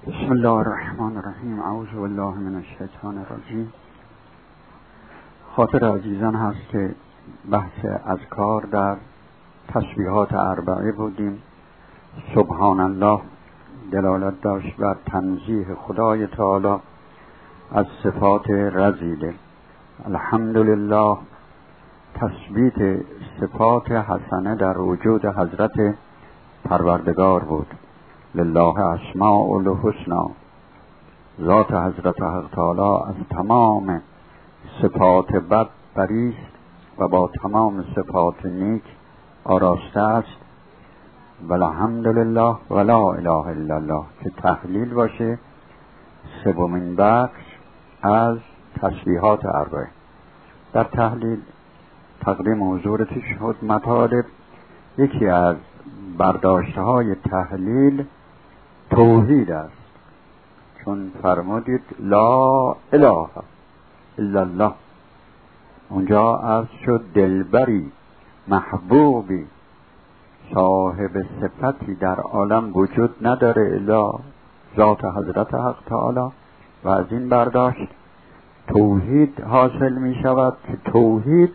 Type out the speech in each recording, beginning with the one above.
بسم الله الرحمن الرحیم. اعوذ بالله من الشیطان الرجیم. خاطر عزیزان هست که بحث اذکار در تسبیحات اربعه بودیم. سبحان الله دلالت داشت بر تنزیه خدای تعالی از صفات رذیله. الحمدلله تثبیت صفات حسنه در وجود حضرت پروردگار بود. لله اسماء الحسنا، ذات حضرت حق تعالی از تمام صفات بد بریست و با تمام صفات نیک آراسته است. والحمدلله ولا اله الا الله که تحلیل باشه سومین بخش از تسبیحات اربعه. در تحلیل تقدیم حضورت شد مطالب. یکی از برداشتهای تحلیل توحید است، چون فرمودید لا اله الا الله. اونجا عرض شد دلبری محبوبی صاحب صفتی در عالم وجود نداره الا ذات حضرت حق تعالی. و از این برداشت توحید حاصل می شود که توحید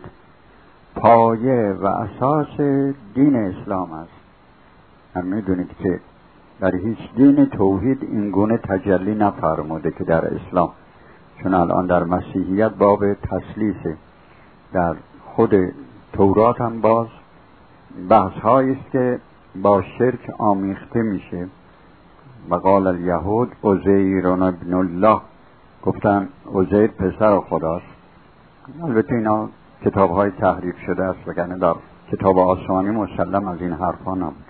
پایه و اساس دین اسلام است. هم می دونید که در هیچ دین توحید این گونه تجلی نفرموده که در اسلام، چون الان در مسیحیت باب تثلیثه. در خود تورات هم باز بحث هایی است که با شرک آمیخته میشه. و قال الیهود عزیر ابن الله، گفتن عزیر پسر خداست. البته اینا کتاب های تحریف شده است، وگرنه در کتاب آسمانی مسلم از این حرفا نبود.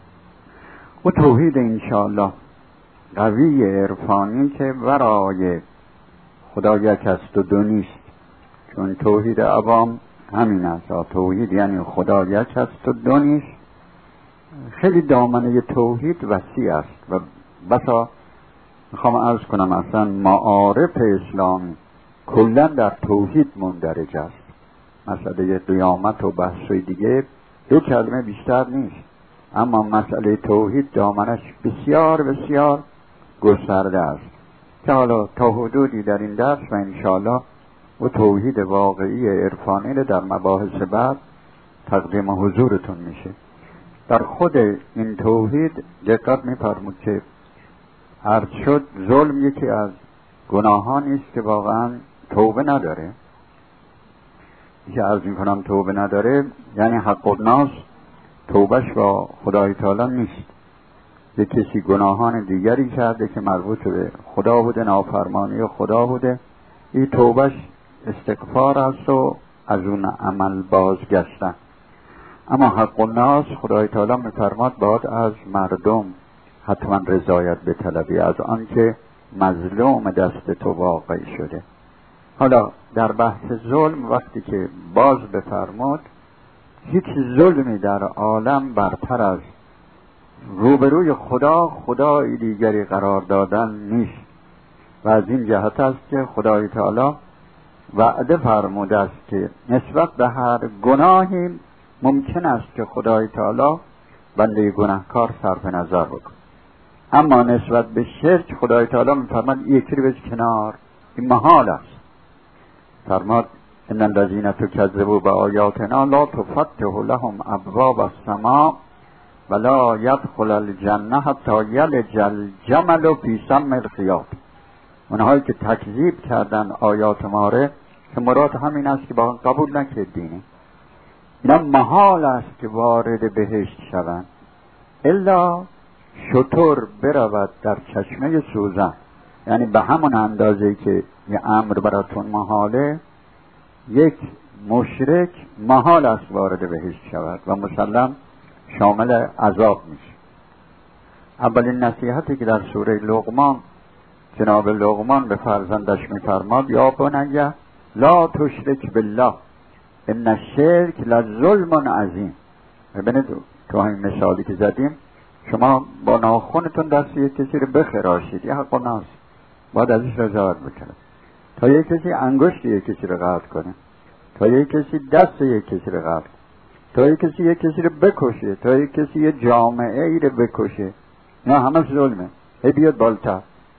و توحید انشاءالله قوی عرفانی که برای خدا یک است و دو نیست، چون توحید عوام همین است. توحید یعنی خدا یک است و دو نیست. خیلی دامنه توحید وسیع است و بسا میخوام عرض کنم اصلا معارف اسلامی کلا در توحید مندرج است. مسئله قیامت و بحثای دیگه دو کلمه بیشتر نیست، اما مسئله توحید دامنش بسیار بسیار گسترده است که حالا تا حدودی در این درس و انشاءالله و توحید واقعی عرفانی در مباحث بعد تقدیم حضورتون میشه. در خود این توحید دقت می‌فرمود که عرض شد ظلم یکی از گناهانی است که واقعا توبه نداره. که عرض میکنم توبه نداره یعنی حق الناس توبهش با خدای تعالی نیست. یک کسی گناهان دیگری کرده که مربوط به خدا بوده، نافرمانی خدا بوده، این توبهش استغفار است و از اون عمل بازگشتن. اما حق الناس خدای تعالی میفرماد باید از مردم حتما رضایت بطلبی از آن که مظلوم دست تو واقع شده. حالا در بحث ظلم وقتی که باز بفرمود هیچ ظلمی در عالم برتر از روبروی خدای دیگری قرار دادن نیست. و از این جهت است که خدای تعالی وعده فرموده است که نسبت به هر گناهی ممکن است که خدای تعالی بنده گناهکار صرف نظر بکنه، اما نسبت به شرک خدای تعالی میفرماد یکی رو بذار کنار، این محال است. فرماد ان الذین کذبوا بآیاتنا لا تفتح لهم ابواب السماء ولا يدخل الجنه حتی یلج الجمل فی سم الخیاط. اونهایی که تکذیب کردن آیات ما را، که مراد همین است که با قبول نکردین، اینا محال است که وارد بهشت شوند الا شتر برود در چشمه سوزن. یعنی به همون اندازه که یه امر براتون محاله، یک مشرک محال است وارد بهشت شود و مسلم شامل عذاب میشه. اولین نصیحتی که در سوره لقمان جناب لقمان به فرزندش میفرماد یا بنی لا تشرک بالله ان الشرک لظلم عظیم. ببینید تو همین مثالی که زدیم، شما با ناخونتون دست یک کسی رو بخراشید، یه حق الناس باید ازش رضایت بکنه. تا یک کسی انگشت یک کسی رو قطع کنه، تا یک کسی دست یک کسی رو قطع کنه، تا یک کسی رو بکشه، تا یک کسی یه جامعه ای رو بکشه، نه همه ظلمه. بیاد بالتر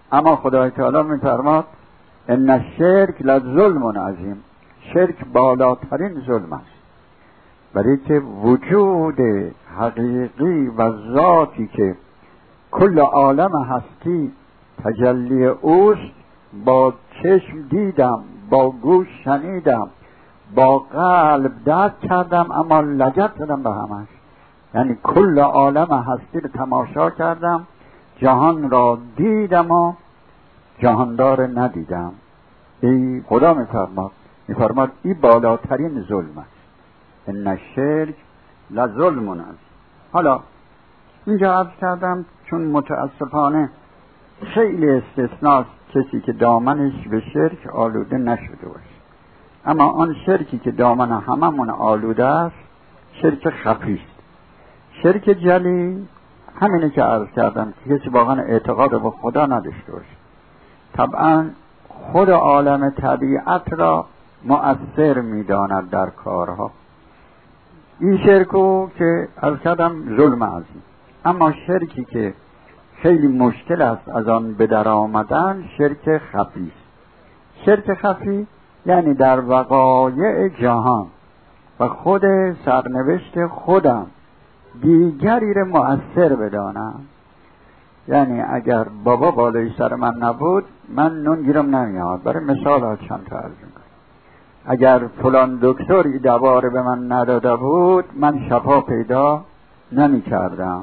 اما خدای تعالی میفرماد ان الشرک لظلم عظیم، شرک بالاترین ظلم است، برای که وجود حقیقی و ذاتی که کل عالم هستی تجلی اوست، با چشم دیدم، با گوش شنیدم، با قلب درک کردم، اما لگد زدم به همش. یعنی کل عالم هستی رو تماشا کردم، جهان را دیدم و جهاندار ندیدم. ای خدا میفرماد این بالاترین ظلم است. ان الشرک لظلم است. حالا اینجا عرض کردم چون متاسفانه خیلی استثناست کسی که دامنش به شرک آلوده نشده باشه، اما آن شرکی که دامن هممون آلوده است شرک خفی است. شرک جلی همینه که عرض کردم که کسی واقعا اعتقاد به خدا نداشته باشه، طبعا خود عالم طبیعت را مؤثر میداند در کارها. این شرکو که عرض کردم ظلم عظیم. اما شرکی که خیلی مشکل است از آن به در آمدن شرک خفی است. شرک خفی یعنی در وقایع جهان و خود سرنوشت خودم دیگری را مؤثر بدانم. یعنی اگر بابا بالای سر من نبود من نون گیرم نمیاد. برای مثال ها چند تا عرض میکنم. اگر فلان دکتری دوا رو به من نداده بود من شفا پیدا نمی کردم.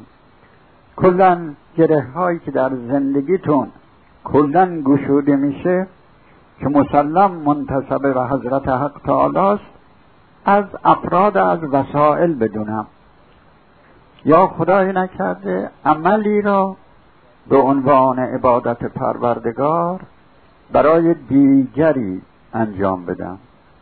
کلن گره هایی که در زندگیتون کلن گشوده میشه که مسلم منتسب به حضرت حق تعالی است، از افراد از وسائل بدونم، یا خدای نکرده عملی را به عنوان عبادت پروردگار برای دیگری انجام بدم.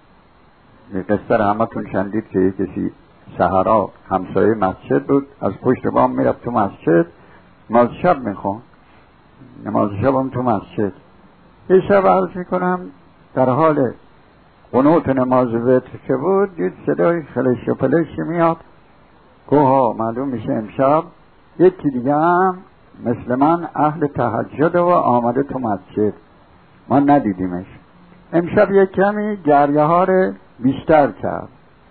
یه قصه را همتون شنیدید که یک کسی سحرا همسایه مسجد بود، از پشت بام میرفت تو مسجد نماز شب میخوند، نماز شب هم تو مسجد. یه شب عرض میکنم در حال قنوت نماز وتر که بود دید صدای خلش و پلشی میاد، گوها معلوم میشه امشب یکی دیگه هم مثل من اهل تهجد و آمده تو مسجد، ما ندیدیمش. امشب یک کمی گریه ها رو بیشتر کرد،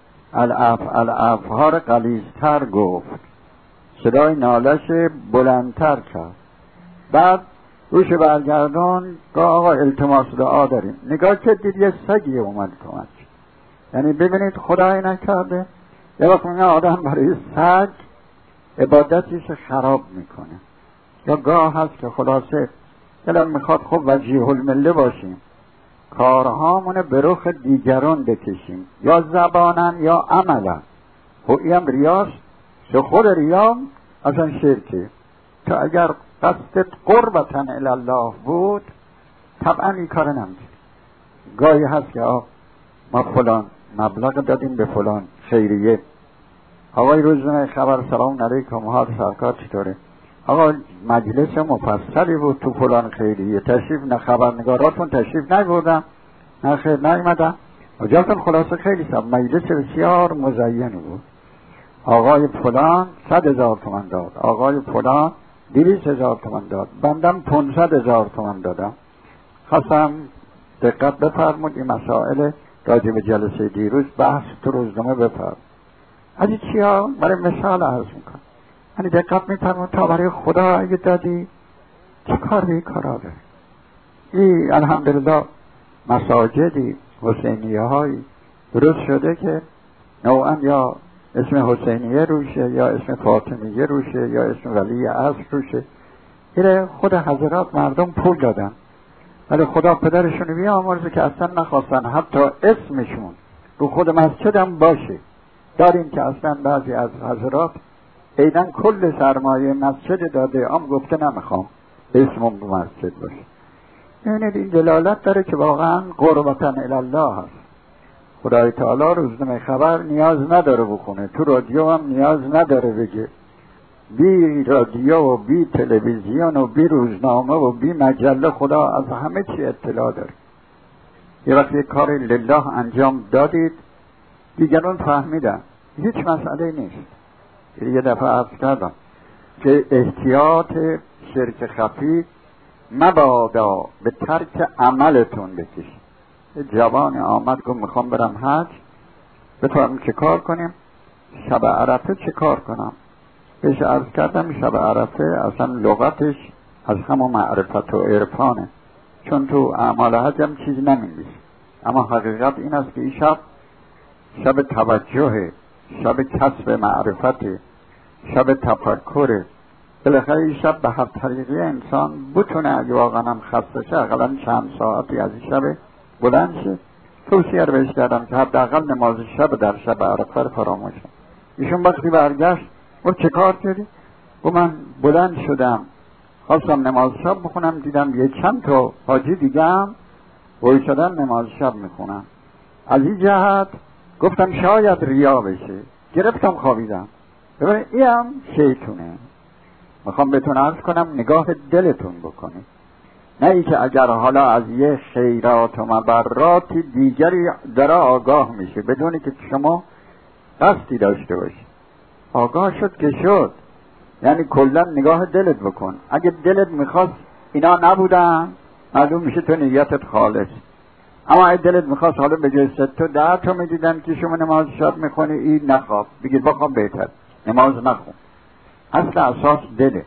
الاف ها رو غلیظتر گفت، صدای نالش بلندتر کرد. بعد روش برگردون گفت آقا التماس دعا داریم. نگاه که دید یه سگی اومد تو مسجد. یعنی ببینید خدای نکرده یه وقت میگه آدم برای سگ عبادتیش خراب میکنه. یا گاه هست که خلاصه دلم میخواد خب وجیه المله باشیم، کارهامونه به رخ دیگران بکشیم، یا زبانن یا عملن. این ریاست که خود ریام اصلا شرکه. تو اگر قصدت قربتن الله بود طبعا این کار نمیدید. گاهی هست که ما فلان مبلغ دادیم به فلان خیریه، آقای روزنامه خبر سلام علیکم حال سرکار چطوره؟ آقا مجلس مفصلی بود تو فلان خیریه، تشریف نه خبرنگاراتون تشریف نبردن، نه خیر نیومدن. اجازتون خلاصه خیلی سب مجلس بسیار مزین بود. آقای فلان 100,000 تومان داد، آقای فلان 200,000 تومان داد، بندم 500,000 تومان دادم. خواستم دقت بفرمود این مسائل راجع به جلسه دیروز بحث تو روزنامه بفرمود. از این چیا برای مثال عرض میکنم. یعنی دقت میفرمود تا برای خدا اگه دادی چه کار به این کارا داری؟ این الحمدلله مساجدی حسینیه هایی درست شده که نوعا یا اسم حسینیه روشه یا اسم فاطمیه روشه یا اسم ولی عصر روشه. اینه خود حضرات مردم پول دادن ولی خدا پدرشون بیامرزه که اصلا نخواستن حتی اسمشون رو خود مسجد هم باشه. داریم که اصلا بعضی از حضرات ایدن کل سرمایه مسجد داده ام گفته نمیخوام اسمم رو مسجد باشه. یعنی این دلالت داره که واقعا قربتن الله هست. خدای تعالی روزنامه خبر نیاز نداره بخونه، تو رادیو هم نیاز نداره بگه، بی رادیو و بی تلویزیون و بی روزنامه و بی مجله خدا از همه چی اطلاع داره. یه وقت یک کار لله انجام دادید دیگران فهمیدن هیچ مسئله نیست. یه دفعه عرض کردم که احتیاط شرک خفی مبادا به ترک عملتون بکشید. جوان آمد گفت میخوام برم حج، بفرمایید چه کار کنیم؟ شب عرفه چه کار کنم؟ بهش عرض کردم شب عرفه اصلا لغتش از همون معرفت و عرفانه، چون تو اعمال حج هم چیزی نمی‌نویسه، اما حقیقت این است که این شب توجه، شب کسب معرفت، شب تفکر. بالاخره این شب به هر طریقی انسان بتونه اگه واقعا هم خسته شه اقلا چند ساعتی از این شب بلند شه. توصیه رو بهش کردم که حداقل نماز شب در شب عرفه رو فراموش کنه. ایشون وقتی برگشت گفت چه کار کردی؟ گفت من بلند شدم خواستم نماز شب بخونم، دیدم یه چند تا حاجی دیگه هم بایی شدن نماز شب میخونم، از این جهت گفتم شاید ریا بشه، گرفتم خوابیدم. ببینید این هم شیطونه. میخوام بهتون عرض کنم نگاه دلتون بکنید، نه ای که اگر حالا از یه خیرات و مبراتی دیگری داره آگاه میشه بدونی که شما قصدی داشته باشی. آگاه شد که شد، یعنی کلا نگاه دلت بکن. اگه دلت میخواست اینا نبودن معلوم میشه تو نیتت خالص، اما اگه دلت میخواست حالا به جای 3 تا 10 تا میدیدن که شما نماز شب میخونی، این نخواب، بگید بخواب بهتر نماز نخون. اصل اساس دله.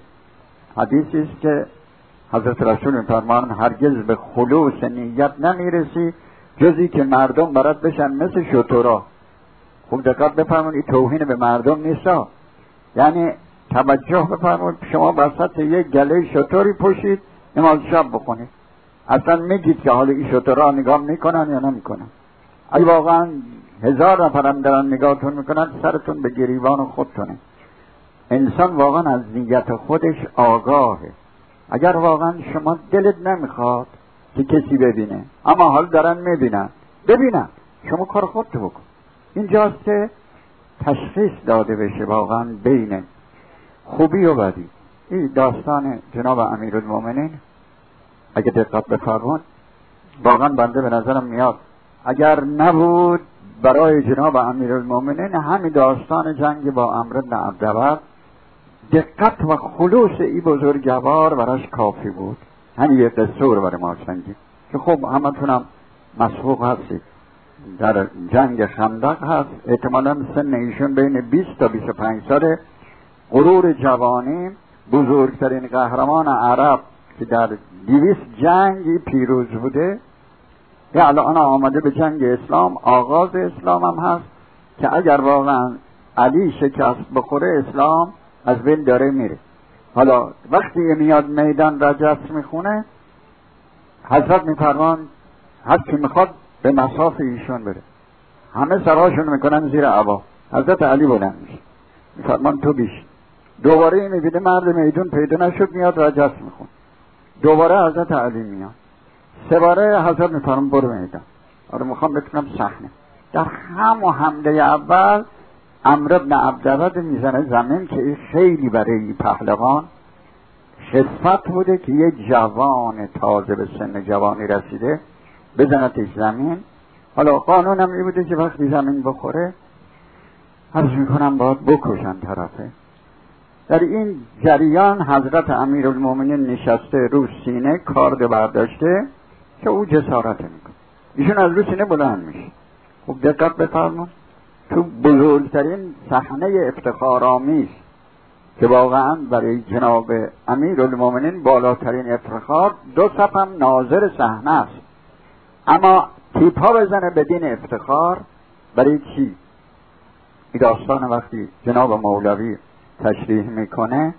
حدیثی است که حضرت رسول میفرمایند هرگز به خلوص نیت نمیرسی جزی که مردم برات بشن مثل شترا. خوب دقت بفرمایید، این توهین به مردم نیست، یعنی توجه بفرمایید شما وسط یک گله شتری پوشید نماز شب بخونید، اصلا میگید که حالا این شترا نگاه میکنن یا نمیکنن؟ اگه واقعا 1000 نفرم دارن نگاهتون میکنن سرتون به گریبان خودتونه. انسان واقعا از نیت خودش آگاهه. اگر واقعا شما دلت نمیخواد که کسی ببینه اما حال دارن میبینن، ببینن، شما کار خودتو بکن. اینجاست که تشخیص داده بشه واقعا بین خوبی و بدی. این داستان جناب امیرالمومنین اگه دقت بفرمایید واقعا بنده به نظرم میاد اگر نبود برای جناب امیرالمومنین همین داستان جنگ با عمرو بن عبدود دقت و خلوص این بزرگوار براش کافی بود. همین یه قصه رو برای ما شنگید که خب همتونم مسبوق هستید. در جنگ خندق هست، احتمالا سن ایشون بین 20 تا 25 ساله، غرور جوانی، بزرگترین قهرمان عرب که در 200 جنگ پیروز بوده، که الان آمده به جنگ اسلام، آغاز اسلام هم هست که اگر واقعا علی شکست بخوره اسلام از بین داره میره. حالا وقتی میاد میدان رجس میخونه حضرت میفرمان هر کی میخواد به مصاف ایشون بره، همه سرهاشون میکنن زیر عبا. حضرت علی بلند میشه میفرمان تو بیش. دوباره میبینه مرد میدون پیدا نشد میاد رجس میخون، دوباره حضرت علی میاد، 3 باره حضرت میفرمان برو میدان. آره میخوام بتونم صحنه در همون حمله اول عمرو بن عبدود میزنه زمین که این خیلی برای پهلوان خفت بوده که یه جوان تازه به سن جوانی رسیده بزنتش زمین. حالا قانون هم این بوده که وقتی زمین بخوره عرض میکنم باید بکشن طرفه. در این جریان حضرت امیرالمومنین نشسته رو سینه کارد برداشته که او جسارت میکنه، ایشون از رو سینه بلند میشه. خب دقت بفرمایید تو بزرگترین صحنه افتخارآمیز که واقعا برای جناب امیرالمومنین بالاترین افتخار، 2 صف هم ناظر صحنه است، اما تیپا بزنه بدین افتخار برای چی؟ این داستان وقتی جناب مولوی تشریح میکنه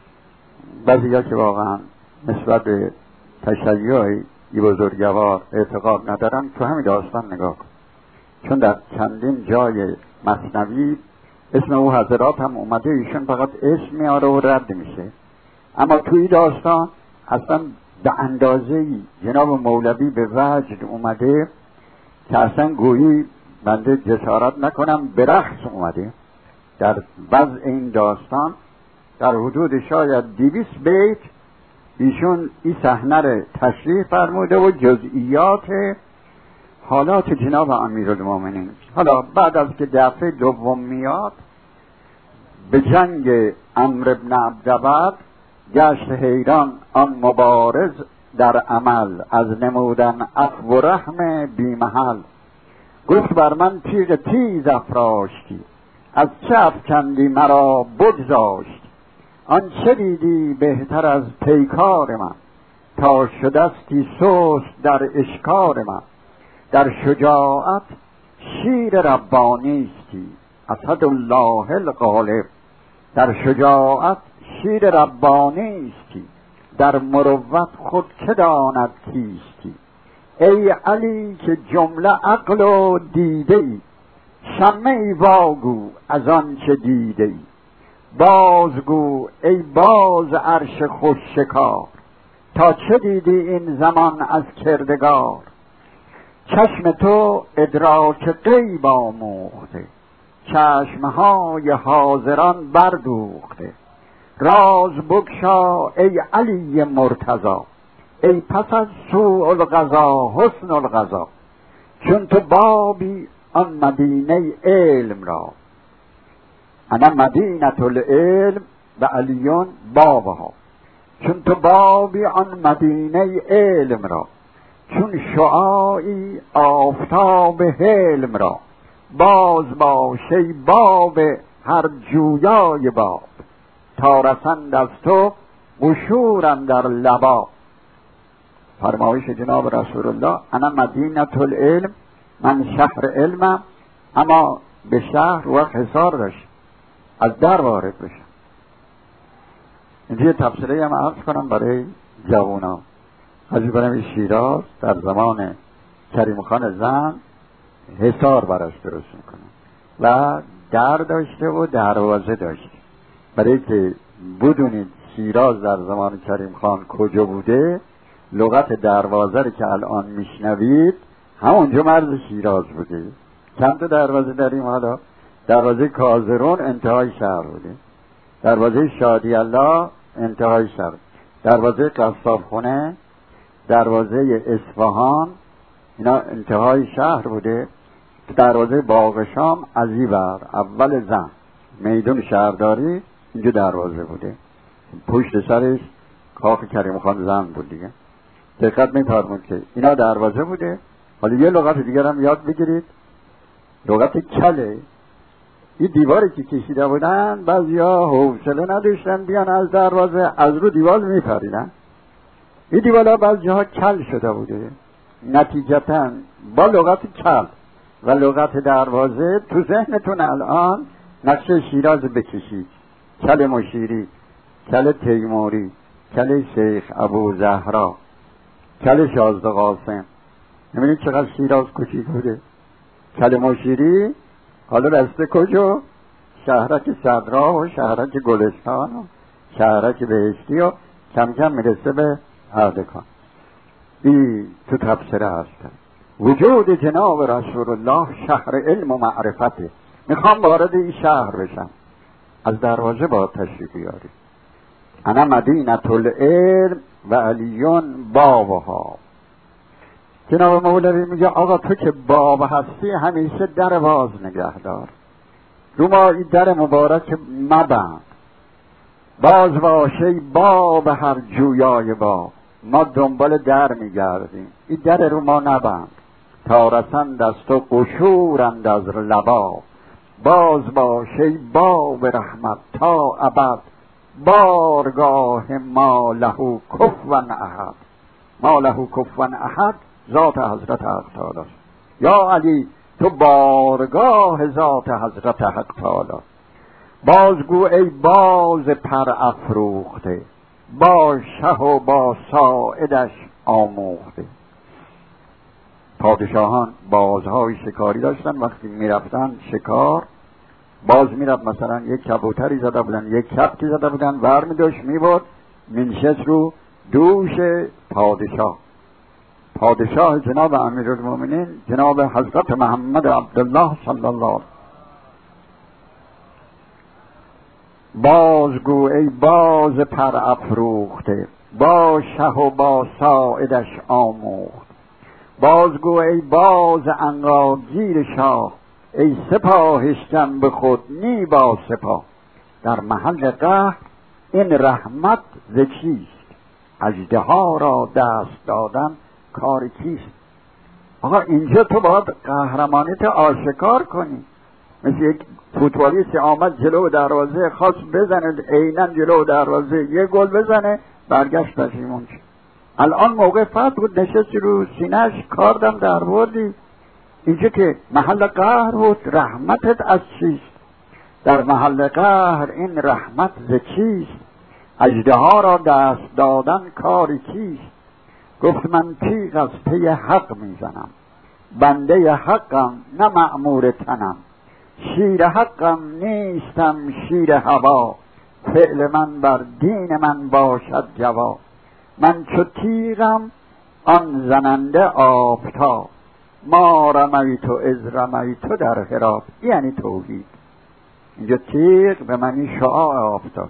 بعضیا که واقعا نسبت به تشیع ای بزرگوار اعتقاد ندارن تو همین داستان نگاه کن، چون در چندین جای مثنوی اسم او حضرات هم اومده، ایشون فقط اسم میاره و رد میشه، اما توی داستان اصلا به اندازه جناب مولوی به وجد اومده که اصلا گویی بنده جسارت نکنم به رقص اومده. در وضع این داستان در حدود شاید 200 بیت ایشون این صحنه رو تشریح فرموده و جزئیات حالات جناب امیرالمومنین. حالا بعد از که دفعه دوم میاد به جنگ عمرو بن عبدود گشت حیران آن مبارز در عمل، از نمودن عفو و رحم بی محل. گفت بر من تیغ تیز افراشتی، از چه افکندی مرا بگذاشتی. آن چه دیدی بهتر از پیکار من، تا شدستی سست در اشکار من. در شجاعت شیر ربانیستی، اسد الله الغالب. در شجاعت شیر ربانیستی، در مروت خود که داند کیستی. ای علی که جمله عقل و دیده ای، شمه ای واگو از آن چه دیده ای. بازگو ای باز عرش خوش شکار، تا چه دیدی این زمان از کردگار. چشم تو ادراک غیب آموخته، چشمهای حاضران بردوخته. راز بگشا ای علی مرتضی، ای پس از سوء القضا حسن القضا. چون تو بابی آن مدینه علم را، انا مدینة العلم و علیون بابها. چون تو بابی آن مدینه علم را، چون شعاعی آفتاب حلم را. باز باش ای باب هر جویای باب، تا رسند از تو قشورم در لبا. فرمایش جناب رسول الله انا مدینة العلم، من شهر علمم، اما به شهر و حصار داشت، از در وارد بشم. اینجا تفسیری هم عرض کنم برای جوانا. حاجی برم شیراز در زمان کریم خان زن حصار براش درست میکنم و در داشته و دروازه داشته. برای که بدونید شیراز در زمان کریم خان کجا بوده، لغت دروازه رو که الان میشنوید همونجا مرز شیراز بوده. چند تا دروازه داریم حالا؟ دروازه کازرون انتهای شهر بوده، دروازه شادی الله انتهای شهر، دروازه قصاب خونه، دروازه اصفهان، اینا انتهای شهر بوده. دروازه باغ شام از این بر اول زن میدون شهرداری اینجا دروازه بوده، پشت سرش کاخ کریم خان زن بود دیگه. دقت می‌فرمایید که اینا دروازه بوده. حالا یه لغت دیگر هم یاد بگیرید، لغت کله. این دیواری که کشیده بودن بعضیا حوصله نداشتن بیان از دروازه از رو دیوار میپریدن. این دیوارها بعضی جاها کل شده بوده. نتیجتا با لغت کل و لغت دروازه تو ذهنتون الان نقشه شیراز بکشید. کل مشیری، کل تیموری، کل شیخ ابو زهرا، کل شازده قاسم. نمیدونید چقدر شیراز کوچیک بوده. کل مشیری حالا رسته کجا؟ شهرک صدرا و شهرک گلستان و شهرک بهشتی و کم کم میرسه به اردکان. این تو تفسیره هستن. وجود جناب رسول الله شهر علم و معرفته. میخوام وارد این شهر بشم، از دروازه با تشریف بیاری. انا مدینة العلم و علیون بابها. جناب مولوی میگه آقا تو که باب هستی همیشه در باز نگه دار، رو ما این در مبارک مبند. باز باشه باب هر جویای باب، ما دنبال در میگردیم، این در رو ما نبند. تا رسند از تو قشورند از لبا، باز باشه باب رحمت تا ابد. بارگاه ما له کفوا احد، ما له کفوا احد ذات حضرت حق تعالی. یا علی تو بارگاه ذات حضرت حق تعالی. بازگو ای باز پر افروخته، با شه و با ساعدش آموخته. پادشاهان بازهای شکاری داشتن، وقتی میرفتن شکار باز میرفت، مثلا یک کبوتری زده بودن، یک کبکی زده بودن، ور میداشت میبرد منشست رو دوش پادشاه جناب امیرالمومنین جناب حضرت محمد عبدالله صلی الله علیه. بازگو ای باز پر افروخته، با شه و با ساعدش آموخت. بازگو ای باز عنقاگیر شاه، ای سپاهشکن به خود نی با سپاه. در محل قهر این رحمت ز چیست؟ اژدها را دست دادن کار کیست؟ آقا اینجا تو باید قهرمانیت آشکار کنی. مثل یک فوتبالیست آمد جلو دروازه خواست بزنه، عیناً جلو دروازه یه گل بزنه، برگشت پشیمون شد. الان موقع فتح بود، نشستی رو سینه‌اش کاردم در بردی. اینجا که محل قهر بود، رحمتت از چیست؟ در محل قهر این رحمت ز چیست؟ اژدها را دست دادن کاری کیست؟ گفت من تیغ از پی حق میزنم، بنده حقم نه مأمور تنم، شیر حقم نیستم شیر هوا، فعل من بر دین من باشد جوا. من چو تیغم آن زننده آفتاب، ما رمیت از رمیت در حراب. یعنی توحید. اینجا تیغ به معنی شعاع آفتاب.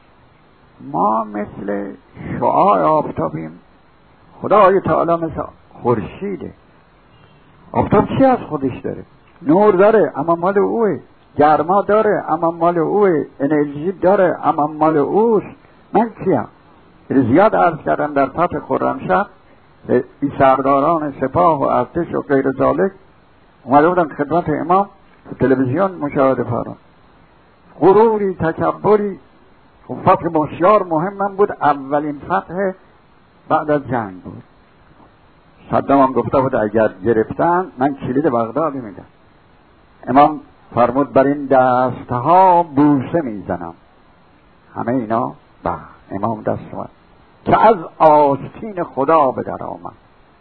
ما مثل شعاع آفتابیم، خدای تعالی مثل خورشیده. آفتاب چی از خودش داره؟ نور داره اما مال اوه، گرما داره اما مال اوه، انرژی داره اما مال اوست. من کیم؟ زیاد عرض کردم در فتح خرمشهر این سرداران سپاه و ارتش و غیر ذالک اومده بودن خدمت امام، تلویزیون مشاهده فرمان. غروری، تکبری. فتح بسیار مهم بود، اولین فتح بعد از جنگ بود. صدام هم گفته بود اگر گرفتن من کلید بغداد میدم. امام فرمود بر این دستها بوسه میزنم. همه اینا امام دست اومد که از آستین خدا به در آمد.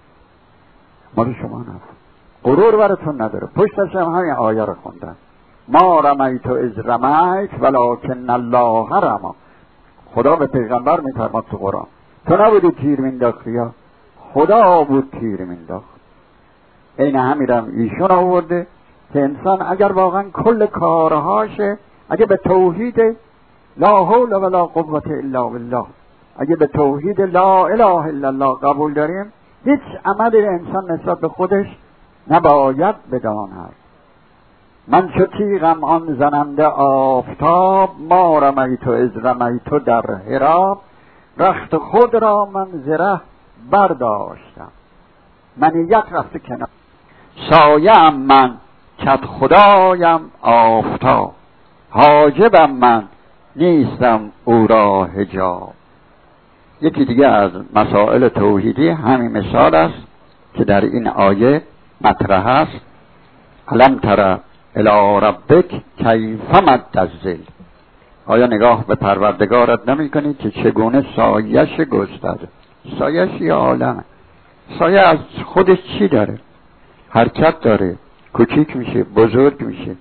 مال شما نفت غرور براتون نداره. پشتش هم همین آیه رو خوندن، ما رمیت از رمیت ولکن الله رمی. خدا به پیغمبر میفرماد تو قرآن تو نبودی تیر مینداختی، خدا بود تیر مینداخت. این همیرم ایشون آورده که انسان اگر واقعا کل کارهاش اگه به توحید لا حول ولا قوة الا بالله، اگه به توحید لا اله الا الله قبول داریم، هیچ عملی انسان نسبت به خودش نباید بداند. من چو تیغم آن زننده آفتاب، ما رمیت از رمیت در حراب. رخت خود را من زره برداشتم، من یک رفته کنار. سایه‌ام من کت خدایم آفتاب، حاجبم من نیستم او را حجاب. یکی دیگه از مسائل توحیدی همین مثال است که در این آیه مطرح است. الم تر الی ربک کیف مد الظل. آیا نگاه به پروردگارت نمی کنی که چگونه سایش گسترده؟ سایش یه عالمه. سایه از خودش چی داره؟ حرکت داره، کوچیک میشه، بزرگ میشه.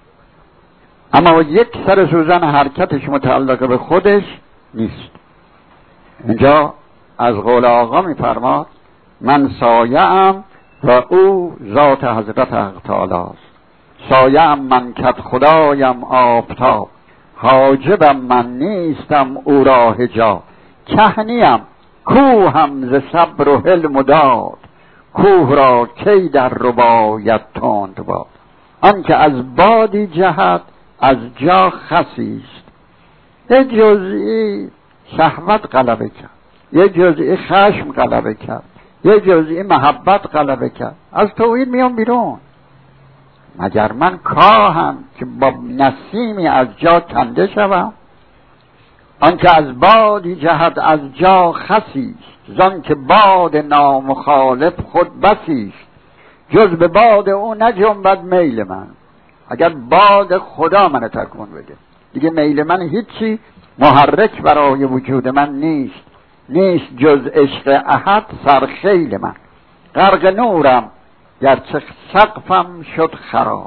اما یک سر سوزن حرکتش متعلق به خودش نیست. اینجا از قول آقا میفرماد من سایه‌ام و او ذات حضرت حق تعالی است. سایه‌ام من کت خدایم آفتاب، حاجبم من نیستم او را حجاب. کهنیم کوهم ز صبر و حلم و داد، کوه را کی در رباید تند باد. آن که از بادی جهت از جا خسیست، یه جزئی شهوت غلبه کرد، یه جزئی خشم غلبه کرد، یه جزئی محبت غلبه کرد، از توحید میام بیرون. مگر من کاهم که با نسیمی از جا کنده شوم؟ آن که از بادی جهت از جا خسیست، زان که باد نامخالف خود بسیست. جز به باد او نجنبد میل من. اگر باد خدا من تکون بده دیگه میل من هیچی محرک برای وجود من نیست جز عشق احد سرخیل من. غرق نورم گرچه سقفم شد خراب،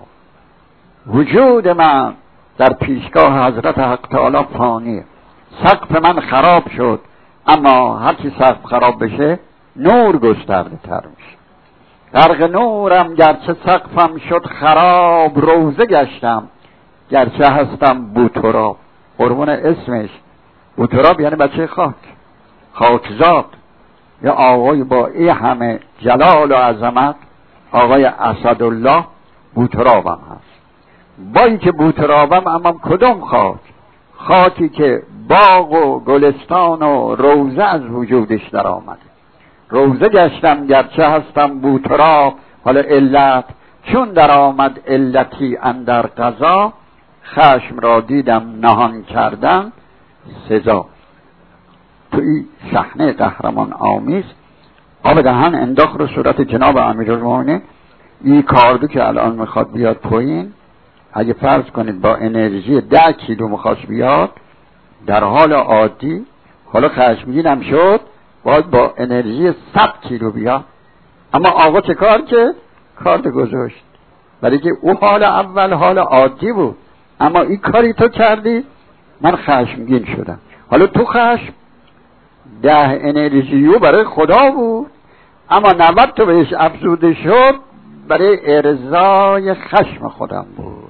وجود من در پیشگاه حضرت حق تعالی فانیه. سقف من خراب شد، اما هرچی سقف خراب بشه نور گسترده تر میشه. غرق نورم گرچه سقفم شد خراب، روزه گشتم گرچه هستم بوتراب. قربون اسمش بوتراب یعنی بچه خاکزاد. یا آقای با این همه جلال و عظمت آقای اسدالله بوترابم هست. با این که بوترابم اما کدوم خاکی که باغ و گلستان و روزه از وجودش در آمده. روزه گشتم گرچه هستم بوترا، حالا علت چون در آمد علتی اندر قضا، خشم را دیدم نهان کردن سزا. تو این صحنه قهرمان آمیز آب دهن انداخت رو صورت جناب امیرالمومنین. این کاردو که الان میخواد بیاد پایین، اگه فرض کنید با انرژی 10 کیلو میخواست بیاد در حال عادی، حالا خشمگینم شد باید با انرژی 100 کیلو بیاد. اما آقا چه کار که کارد گذاشت، برای که او حال اول حال عادی بود، اما این کاری تو کردی من خشمگین شدم. حالا تو خشم 10 انرژیو برای خدا بود، اما 90 تو بهش افزوده شد برای ارضای خشم خودم بود.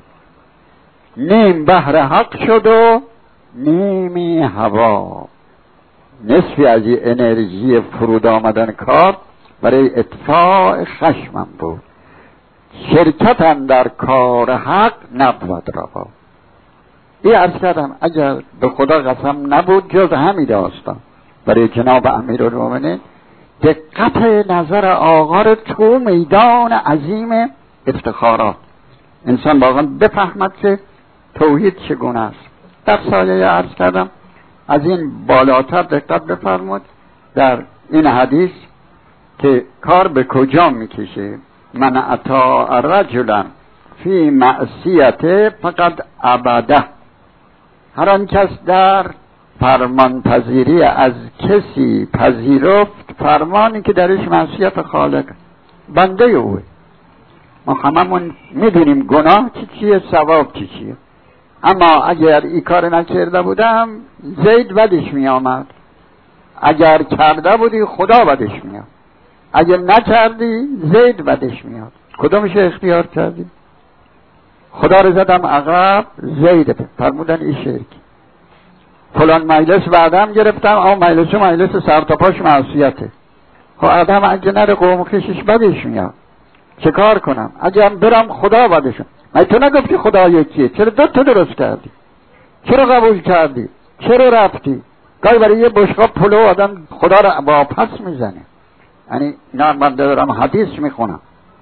نیم بحر حق شد و نیمی هوا. نصفی از این انرژی فرود آمدن کار برای اطفاء خشمم بود. شرکتم در کار حق نبود روا. این عرض کردم اگر به خدا قسم نبود جز همین داستان برای جناب امیرالمومنین دقت نظر آقا رو تو میدان عظیم افتخارات انسان واقعا بفهمد که توحید چگونه است. در سایه عرض کردم از این بالاتر دقت بفرمود در این حدیث که کار به کجا میکشه. من اطاع رجلا فی معصیته فقد عبده. هر آن کس در فرمان پذیری از کسی پذیرفت فرمانی که درش معصیت خالق، بنده اوه. ما هممون میدونیم گناه چیه ثواب چیه، اما اگر این کار نکرده بودم زید بدش می آمد، اگر کرده بودی خدا بدش میاد، اگر نکردی زید بدش میاد. کدومش اختیار کردی؟ خدا رو زدم عقب، زید فرمودن این شرک. فلان مجلس بعدم گرفتم، اما مجلس سرتاپاش معصیته. خب آدم اگه نره قوم کشش بدش میاد، چه کار کنم؟ اگه برم خدا بدشم. من تو نگفتی خدا یکیه، چرا دو تا درست کردی؟ چرا قبول کردی؟ چرا رفتی؟ گاهی برای یه بشقاب پلو آدم خدا رو واپس میزنه. یعنی نه من دارم حدیث میخونم.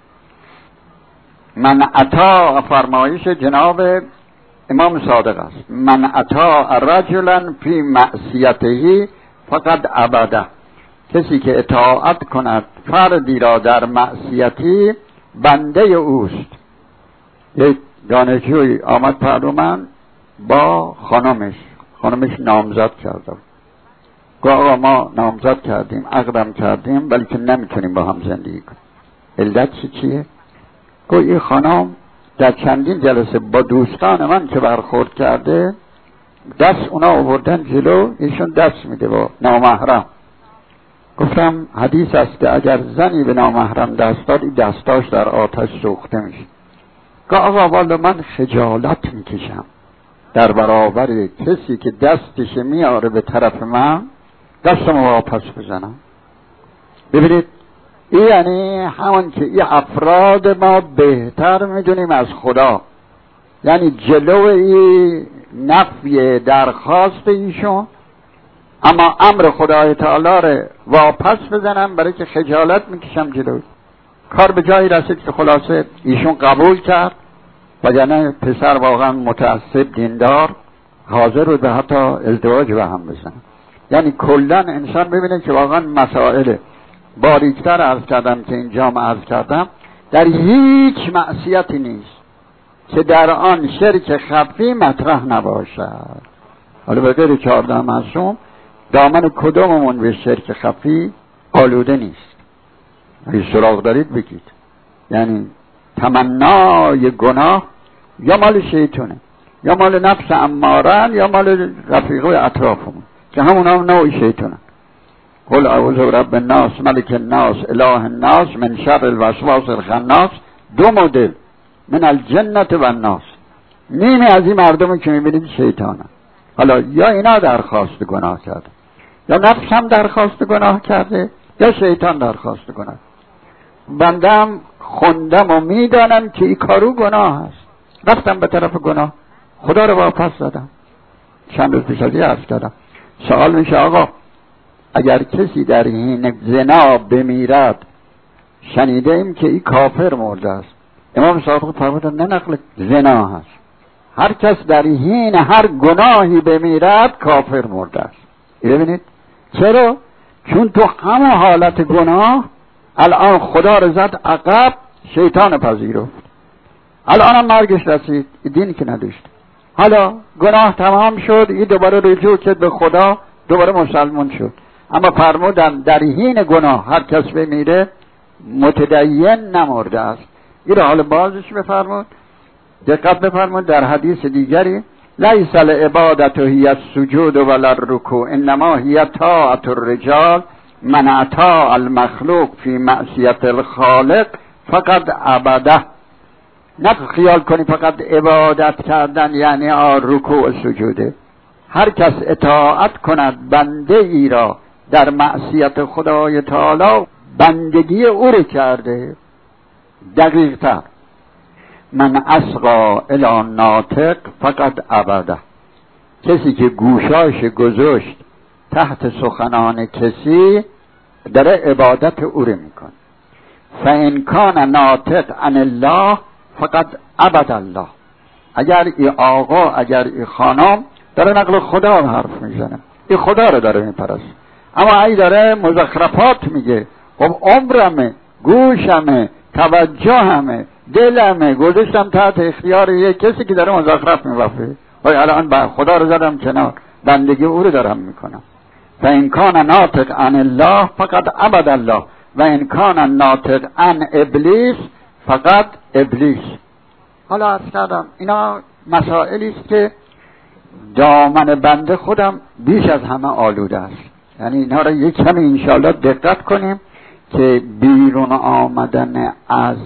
من اطاع فرمایش جناب امام صادق است. من اطاع رجلا فی معصیته فقد عبده. کسی که اطاعت کند فردی را در معصیتی بنده اوست. یک دانشجوی آمد پهلو من با خانمش نامزد کرده. گفت آقا ما نامزد کردیم، عقدم کردیم، ولی که نمیتونیم با هم زندگی کنیم. علت چیه؟ گفت این خانم در چندین جلسه با دوستان من که برخورد کرده دست اونا آوردن جلو، ایشون دست میده با نامحرم. گفتم حدیث است که اگر زنی به نامحرم دست داد این دستاش در آتش سوخته میشه. گفت آقا والا من خجالت میکشم در برابر کسی که دستش میاره به طرف من دستم واپس بزنم. ببینید این یعنی همون که این افراد ما بهتر میدونیم از خدا، یعنی جلو این نفی درخواست ایشون، اما امر خدای تعالی رو واپس بزنم برای که خجالت میکشم جلوی. کار به جایی رسید که خلاصه ایشون قبول کرد، وگرنه پسر واقعا متعصب دیندار حاضر بود به حتی ازدواج به هم بزنه. یعنی کلا انسان ببینه که واقعا مسائل باریکتر عرض کردم که اینجا عرض کردم در هیچ معصیتی نیست که در آن شرک خفی مطرح نباشد. حالا به غیر 14 معصوم دامن کدوممون به شرک خفی آلوده نیست؟ اگه سراغ دارید بگید. یعنی تمنای گناه یا مال شیطونه یا مال نفس امارن یا مال رفیقه اطرافمون که همون هم نوع شیطونه. قل اعوذ برب الناس ملک الناس اله الناس من شر الوسواس الخناس. دو مدل من الجنت و الناس. نیمی از این مردمی که میبینید شیطانه. حالا یا اینا درخواست گناه کرده یا نفس هم درخواست گناه کرده یا شیطان درخواست گناه. بندم خوندم و میدانم که این کارو گناه هست، رفتم به طرف گناه، خدا رو واپس زدم. چند روز پیش از یه عرض کردم، سوال میشه آقا اگر کسی در حین زنا بمیرد شنیده ایم که این کافر مرده است. امام صادق فرمودند نه نقل زنا هست، هر کس در حین هر گناهی بمیرد کافر مرده است. ببینید چرا؟ چون تو همه حالت گناه الان خدا رو زد عقب، شیطان پذیرفت، الان هم مرگش رسید، دین که نداشت، حالا گناه تمام شد، این دوباره رجوع کرد به خدا، دوباره مسلمان شد. اما فرمودن در حین گناه هر کس بمیره متدین نمرده است. این حال بازش بفرمود، دقت بفرمود در حدیث دیگری لیس العبادة هی السجود ولا الرکوع انما هی طاعة الرجال من اطاع المخلوق فی معصیت الخالق فقد عبده. نه خیال کنی فقط عبادت کردن یعنی رکوع سجوده. هر کس اطاعت کند بنده ای را در معصیت خدای تعالی بندگی او را کرده. دقیق تر من اصغا الی ناطق فقط عبده. کسی که گوشاش گذاشت تحت سخنان کسی داره عبادت او را میکن. فان کان ناطق عن الله فقط عبد الله. اگر ای آقا اگر ای خانم داره نقل خدا رو حرف میزنه، ای خدا رو داره میپرست، اما ای داره مزخرفات میگه، خب عمرمه، گوشمه، توجهمه، دلمه گذاشتم تحت اختیار یک کسی که داره مزخرف میبافه، وای الان خدا رو زدم کنار، بندگی او رو دارم میکنم. و این کان ناطق عن الله فقط عبد الله و این کان ناطق عن ابلیس فقط ابلیس. حالا عرض کردم اینا مسائلی است که دامن بنده خودم بیش از همه آلوده است. یعنی اینا را یک کمی انشاءالله دقت کنیم که بیرون آمدن از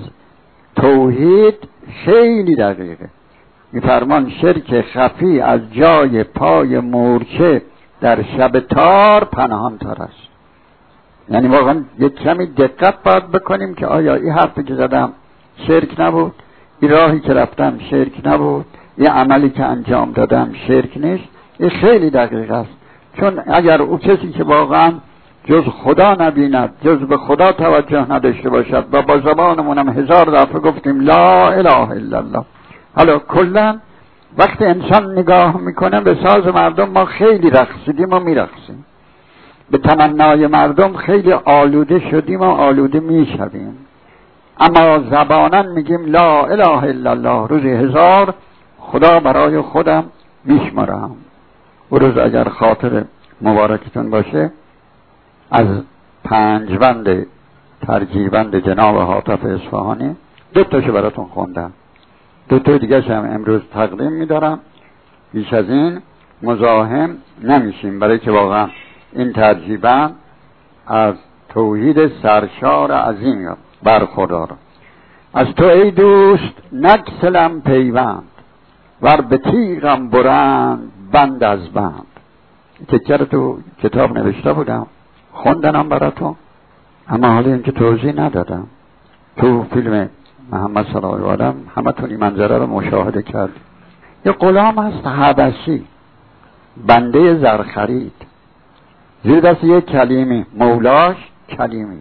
توحید خیلی دقیقه. میفرمان شرک خفی از جای پای مورچه در شب تار پنهان تر است. یعنی واقعا یک کمی دقت باید بکنیم که آیا این حرفی که زدم شرک نبود، این راهی که رفتم شرک نبود، این عملی که انجام دادم شرک نیست. این خیلی دقیق است، چون اگر او کسی که واقعا جز خدا نبیند، جز به خدا توجه نداشته باشد و با زبانمونم 1000 دفعه گفتیم لا اله الا الله. حالا کلا وقتی انسان نگاه میکنه به ساز مردم ما خیلی رقصیدیم و میرقصیم، به تمنای مردم خیلی آلوده شدیم و آلوده میشویم، اما زباناً میگیم لا اله الا الله روزی 1000 خدا برای خودم میشمارم. و روز اگر خاطر مبارکتون باشه از 5 بند ترجیبند جناب حاطف اصفهانی 2 تاشو براتون خوندم، 2 تا دیگه هم امروز تقدیم میدارم. بیش از این مزاحم نمیشیم، برای که واقعا این ترجیبند از توحید سرشار عظیم برخوردار. از تو ای دوست نگسلم پیوند ور به تیغم برند بند از بند. تکه رو تو کتاب نوشته بودم خوندنم براتون، اما حالا این که توضیح ندادم. تو فیلم محمد صلی الله علیه و آله همه تون این منظره رو مشاهده کرد. یه غلام هست حبشی بنده زرخرید، زیر دست یک کلیمی، مولاش کلیمی،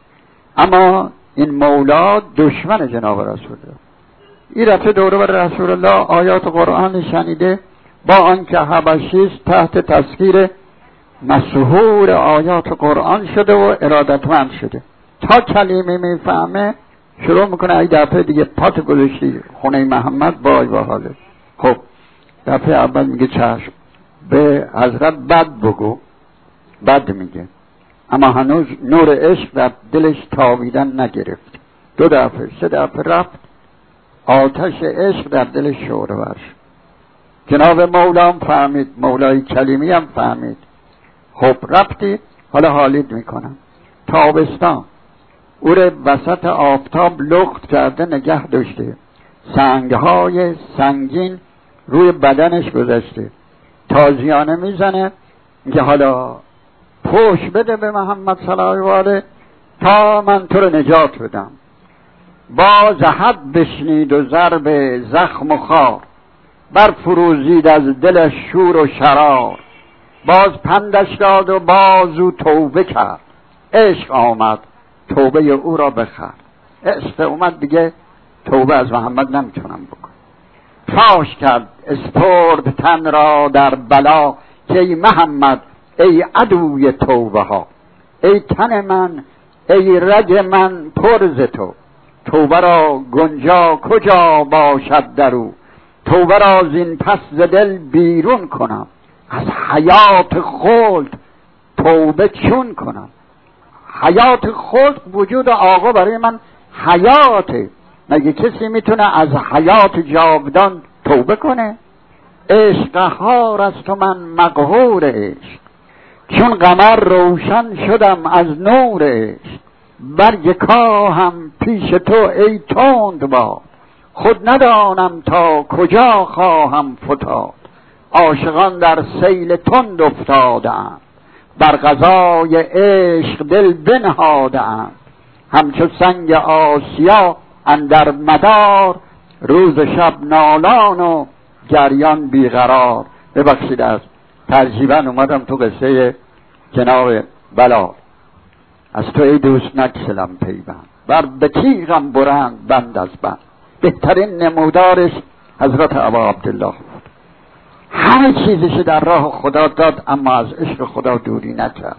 اما این مولا دشمن جناب رسول الله. این رفته دوره بر رسول الله آیات قرآن شنیده، با آنکه حبشی تحت تذکیر مسحور آیات قرآن شده و ارادتمند شده، تا کلمه میفهمه شروع میکنه ای دفعه دیگه پات گذاشتی خونه محمد بای با حاله. خب دفعه اول میگه چشم، به حضرت بد بگو، بد میگه، اما هنوز نور عشق در دلش تابیدن نگرفت. 2 دفعه 3 دفعه رفت، آتش عشق در دلش شعله ور شد. جناب مولا هم فهمید، مولای کلیمی هم فهمید. خب رفتی حالا حالید میکنم. تابستان او رو وسط آفتاب لخت کرده نگه داشته، سنگهای سنگین روی بدنش گذاشته، تازیانه میزنه که حالا پوش بده به محمد صلی الله علیه تا من تو رو نجات بدم. با زهد بشنید و ضرب زخم و خار، بر فروزید از دل شور و شرار. باز پندش داد و باز او توبه کرد، عشق آمد توبه او را بخر. عشق اومد دیگه توبه از محمد نمیتونم بکن. فاش کرد اسپرد تن را در بلا، که ای محمد ای عدوی توبه ها. ای تن من ای رگ من پر ز تو، توبه را گنجا کجا باشد درو. توبه را زین پس ز دل بیرون کنم، از حیات خلد توبه چون کنم. حیات خلد وجود آقا برای من حیاته. مگه کسی میتونه از حیات جاودان توبه کنه؟ عشق قهار است و من مقهور عشق، چون قمر روشن شدم از نور عشق. برگ کاهم پیش تو ای تند باد، خود ندانم تا کجا خواهم فتاد. عاشقان در سیل تند افتاده‌اند، بر قضای عشق دل بنهاده‌اند. همچو سنگ آسیا اندر مدار، روز شب نالان و گریان بیقرار. ببخشید از ترجیباً اومدم تو قصه جناب بلال. از تو ای دوست نگسلم پیوند، بر به تیغم برند بند از بند. بهترین نمودارش حضرت ابا عبدالله بود. همه چیزش در راه خدا داد، اما از عشق خدا دوری نکرد.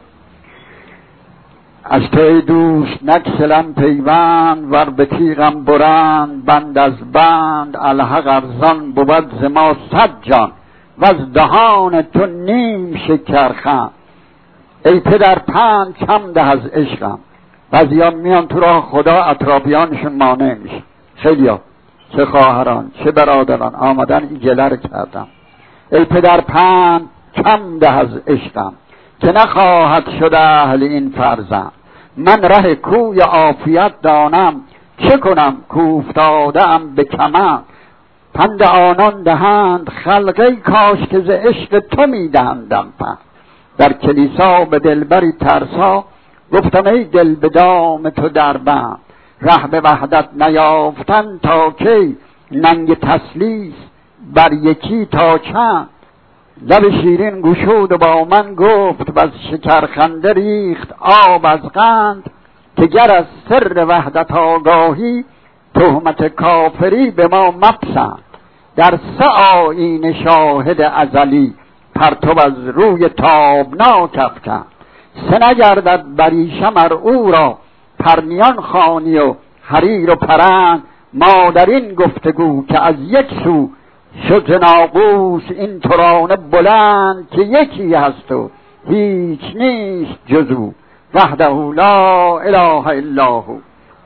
از تو ای دوست نگسلم پیوند، ور به تیغم برند بند از بند. الحق ارزان بود ز ما 100 جان، و از دهان تو نیم شکرخند. ای پدر پند کم ده از عشقم. بعضیا میان تو راه خدا، اطرافیانشون مانع میشه. خیلیا چه خواهران چه برادران آمدن این گله رو کردم. ای پدر پند کم ده از عشقم، که نخواهد شده اهل این فرزند. من ره کوی عافیت دانم، چه کنم کوفتادم به کمند. پند آنان دهند خلقی، کاش که ز عشق تو میدهندم پند. در کلیسا به دلبری ترسا، گفتم ای دل به دام تو در بند. ره به وحدت نیافتن تا کی، ننگ تسلیس بر یکی تا چند. لب شیرین گشود و با من گفت، و از شکرخنده ریخت آب از قند. که گر از سر وحدت آگاهی، تهمت کافری به ما مپسند. در 3 آیین شاهد ازلی، پرتو از روی تابناک افکند. 3 نگردد بریشم ار او را، پرنیان خوانی و حریر و پرند. ما در این گفتگو که از یک سو، شد ناقوس این ترانه بلند. که یکی هست و هیچ نیست جزو، وحده لا اله الا هو.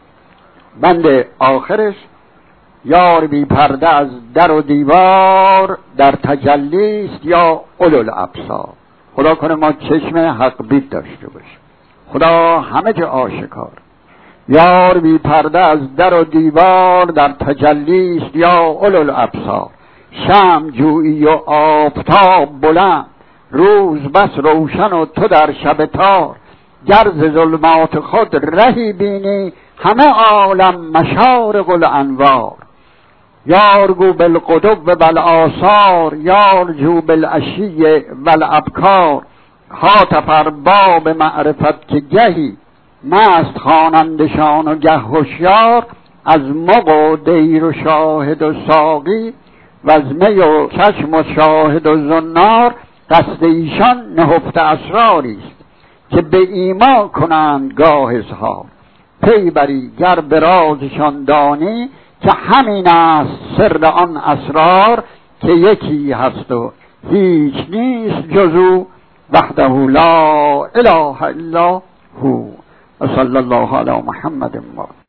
بند آخرش، یار بی پرده از در و دیوار، در تجلیست یا اولوالابصار. خدا کنه ما چشم حق بید داشته باشیم. خدا همه جا آشکار. یار بی پرده از در و دیوار، در تجلیست یا اولوالابصار. شمع جویی و آفتاب بلند، روز بس روشن و تو در شب تار. گر ز ظلمات خود رهی بینی، همه عالم مشارق الانوار. یار گو بالغدو والآثار، یار جو بالعشی والابکار. هاتف ارباب معرفت که گهی، مست خوانندشان و گه هوشیار. از مغ و دیر و شاهد و ساقی، و از می و چشم و شاهد و زنار. قصد ایشان نهفته اسراریست، که به ایما کنند گاه اظهار. پی بری گر به رازشان دانی، که همین است سر آن اسرار. که یکی هست و هیچ نیست جزو، وحده لا اله الا هو. صلی الله علی محمد.